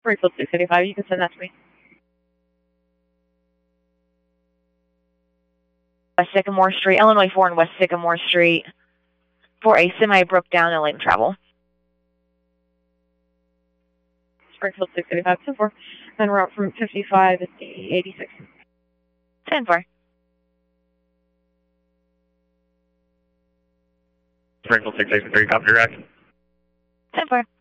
Springfield 685, you can send that to me. West Sycamore Street, Illinois 4 and West Sycamore Street for a semi broke down and late travel. Springfield 685, 10-4, and route from 55 to 86. 10-4. Springfield 683, copy direct. 10-4.